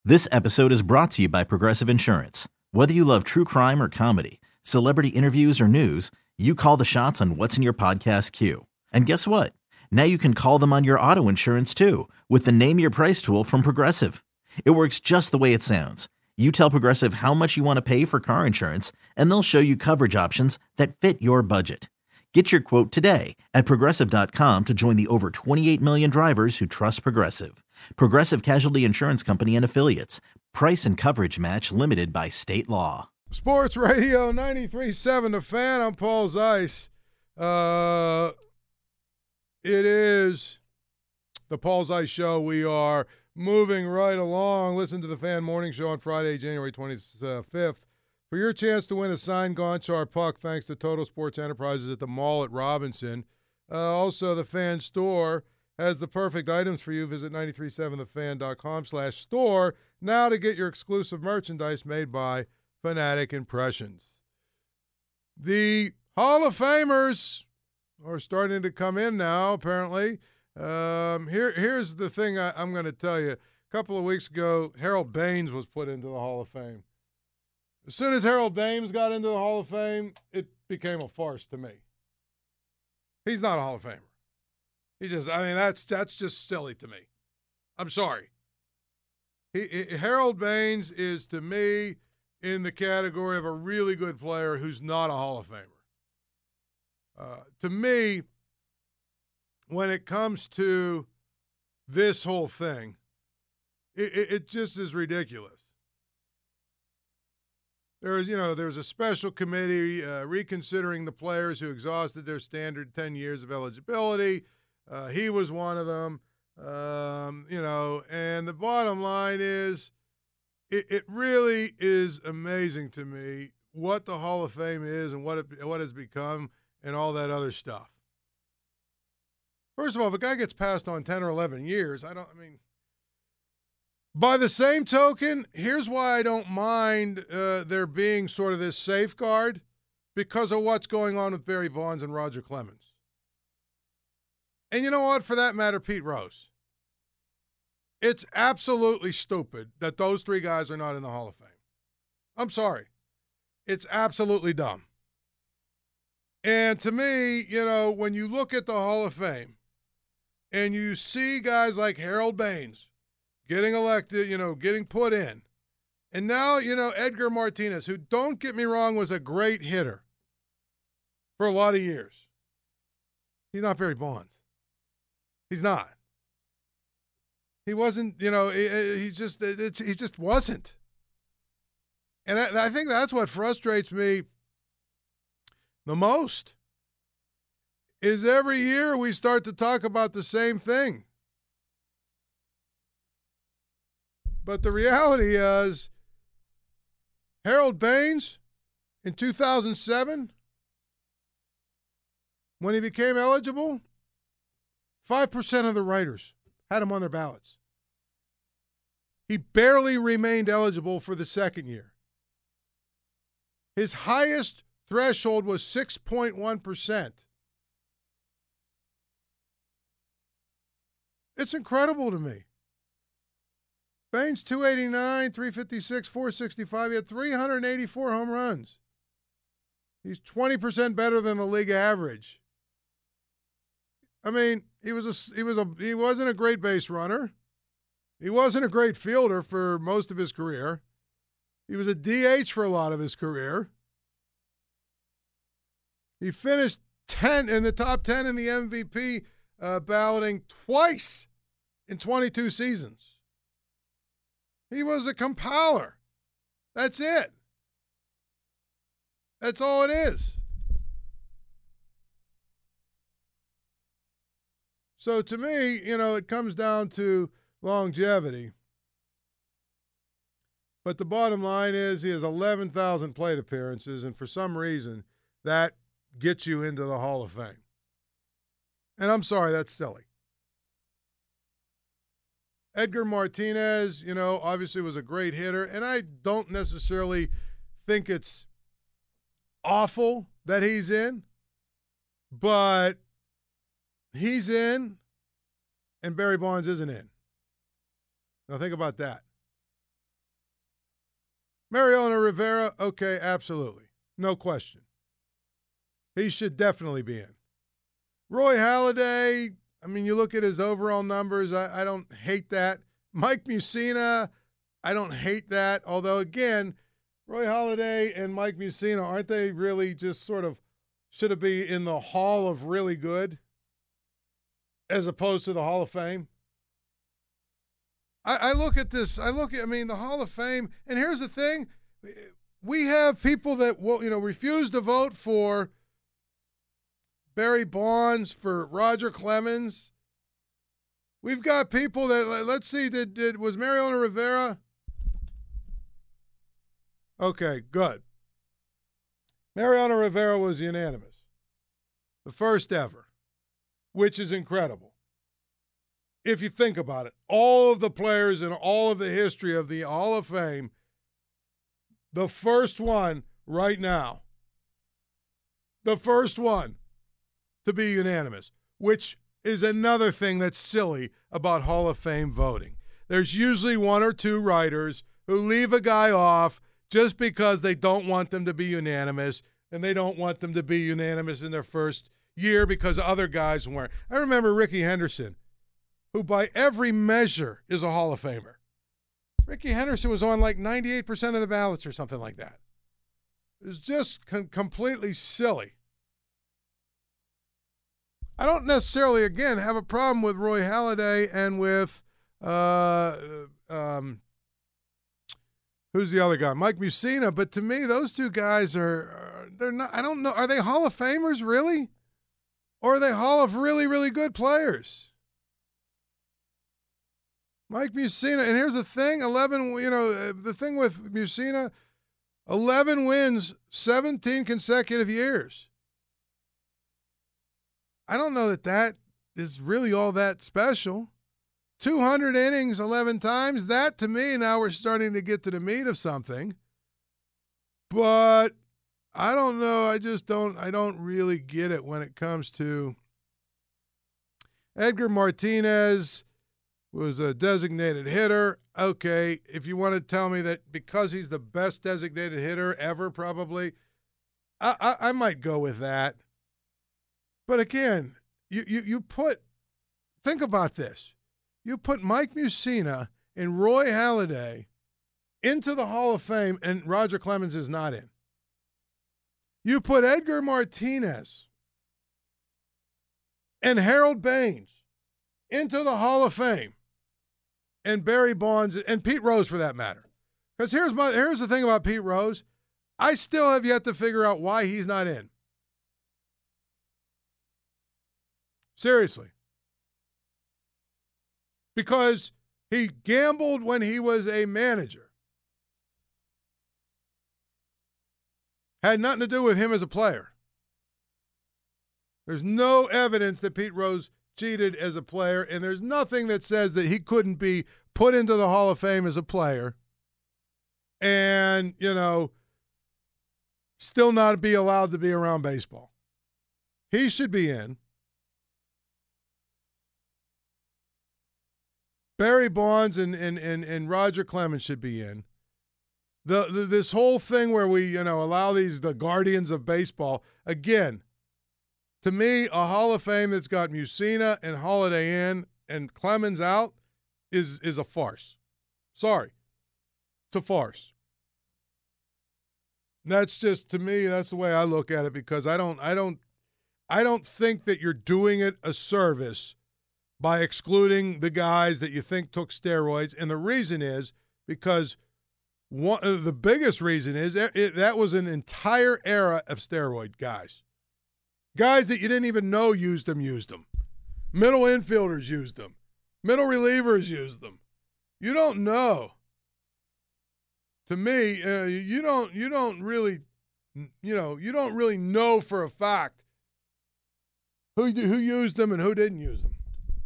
This episode is brought to you by Progressive Insurance. Whether you love true crime or comedy, celebrity interviews or news, you call the shots on what's in your podcast queue. And guess what? Now you can call them on your auto insurance too with the Name Your Price tool from Progressive. It works just the way it sounds. You tell Progressive how much you want to pay for car insurance, and they'll show you coverage options that fit your budget. Get your quote today at Progressive.com to join the over 28 million drivers who trust Progressive. Progressive Casualty Insurance Company and Affiliates. Price and coverage match limited by state law. Sports Radio 93.7 The Fan. I'm Paul Zeiss. It is the Paul Zeiss Show. We are moving right along. Listen to the Fan Morning Show on Friday, January 25th. For your chance to win a signed Gonchar puck, thanks to Total Sports Enterprises at the mall at Robinson. Also, the Fan Store has the perfect items for you. Visit 937thefan.com/store now to get your exclusive merchandise made by Fanatic Impressions. The Hall of Famers are starting to come in now, apparently. Here's the thing I'm going to tell you. A couple of weeks ago, Harold Baines was put into the Hall of Fame. As soon as Harold Baines got into the Hall of Fame, it became a farce to me. He's not a Hall of Famer. That's just silly to me. I'm sorry. Harold Baines is, to me, in the category of a really good player who's not a Hall of Famer. To me, when it comes to this whole thing, it just is ridiculous. There's a special committee reconsidering the players who exhausted their standard 10 years of eligibility. He was one of them, and the bottom line is it really is amazing to me what the Hall of Fame is and what has become and all that other stuff. First of all, if a guy gets passed on 10 or 11 years, by the same token, here's why I don't mind there being sort of this safeguard, because of what's going on with Barry Bonds and Roger Clemens. And you know what? For that matter, Pete Rose. It's absolutely stupid that those three guys are not in the Hall of Fame. I'm sorry. It's absolutely dumb. And to me, when you look at the Hall of Fame and you see guys like Harold Baines getting elected, getting put in, and now, Edgar Martinez, who, don't get me wrong, was a great hitter for a lot of years. He's not Barry Bonds. He's not. He wasn't, he just wasn't. And I think that's what frustrates me the most, is every year we start to talk about the same thing. But the reality is, Harold Baines, in 2007, when he became eligible, 5% of the writers had him on their ballots. He barely remained eligible for the second year. His highest threshold was 6.1%. It's incredible to me. Baines, 289, 356, 465. He had 384 home runs. He's 20% better than the league average. He wasn't a great base runner. He wasn't a great fielder for most of his career. He was a DH for a lot of his career. He finished in the top 10 in the MVP balloting twice in 22 seasons. He was a compiler. That's it. That's all it is. So to me, it comes down to longevity. But the bottom line is he has 11,000 plate appearances, and for some reason, that gets you into the Hall of Fame. And I'm sorry, that's silly. Edgar Martinez, obviously was a great hitter, and I don't necessarily think it's awful that he's in, but he's in, and Barry Bonds isn't in. Now think about that. Mariano Rivera, okay, absolutely. No question. He should definitely be in. Roy Halladay, I mean, you look at his overall numbers, I don't hate that. Mike Mussina, I don't hate that. Although, again, Roy Halladay and Mike Mussina, aren't they really just sort of should have been in the Hall of Really Good as opposed to the Hall of Fame? I look at this, the Hall of Fame, and here's the thing. We have people that will, refuse to vote for Barry Bonds, for Roger Clemens. We've got people that, let's see, was Mariano Rivera? Okay, good. Mariano Rivera was unanimous. The first ever, which is incredible. If you think about it, all of the players in all of the history of the Hall of Fame, the first one right now, the first one to be unanimous, which is another thing that's silly about Hall of Fame voting. There's usually one or two writers who leave a guy off just because they don't want them to be unanimous, and they don't want them to be unanimous in their first year because other guys weren't. I remember Rickey Henderson, who by every measure is a Hall of Famer. Rickey Henderson was on like 98% of the ballots or something like that. It was just completely silly. I don't necessarily, again, have a problem with Roy Halladay and with, who's the other guy? Mike Mussina. But to me, those two guys they're not, I don't know, are they Hall of Famers really? Or are they Hall of really, really good players? Mike Mussina, and here's the thing, the thing with Mussina, 11 wins, 17 consecutive years. I don't know that is really all that special. 200 innings 11 times, that to me, now we're starting to get to the meat of something. But I don't know, I don't really get it when it comes to Edgar Martinez was a designated hitter. Okay, if you want to tell me that because he's the best designated hitter ever, probably, I might go with that. But again, think about this. You put Mike Mussina and Roy Halladay into the Hall of Fame, and Roger Clemens is not in. You put Edgar Martinez and Harold Baines into the Hall of Fame, and Barry Bonds and Pete Rose, for that matter. Because here's the thing about Pete Rose. I still have yet to figure out why he's not in. Seriously. Because he gambled when he was a manager. Had nothing to do with him as a player. There's no evidence that Pete Rose cheated as a player, and there's nothing that says that he couldn't be put into the Hall of Fame as a player and, still not be allowed to be around baseball. He should be in. Barry Bonds and Roger Clemens should be in. This whole thing where we, allow the guardians of baseball, again, to me, a Hall of Fame that's got Mussina and Halladay in and Clemens out is a farce. Sorry. It's a farce. That's just, to me, that's the way I look at it, because I don't think that you're doing it a service by excluding the guys that you think took steroids. And the reason is because the biggest reason is that was an entire era of steroid guys. Guys that you didn't even know used them. Middle infielders used them. Middle relievers used them. You don't know. To me, you don't really know for a fact who used them and who didn't use them.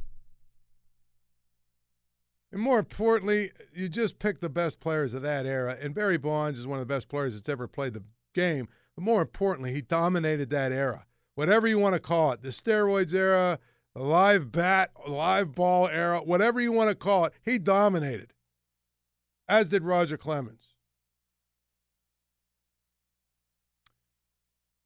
And more importantly, you just pick the best players of that era. And Barry Bonds is one of the best players that's ever played the game. But more importantly, he dominated that era. Whatever you want to call it, the steroids era, the live ball era, whatever you want to call it, he dominated, as did Roger Clemens.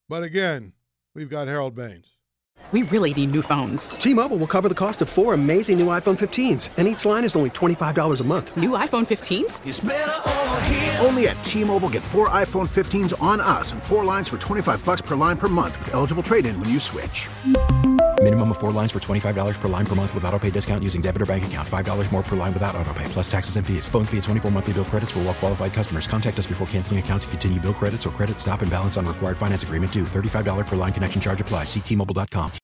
But again, we've got Harold Baines. We really need new phones. T-Mobile will cover the cost of 4 amazing new iPhone 15s, and each line is only $25 a month. New iPhone 15s? It's better over here. Only at T-Mobile, get 4 iPhone 15s on us and 4 lines for $25 per line per month with eligible trade-in when you switch. Minimum of 4 lines for $25 per line per month with autopay discount using debit or bank account. $5 more per line without autopay, plus taxes and fees. Phone fee at 24 monthly bill credits for well-qualified customers. Contact us before canceling account to continue bill credits or credit stop and balance on required finance agreement due. $35 per line connection charge applies. See T-Mobile.com.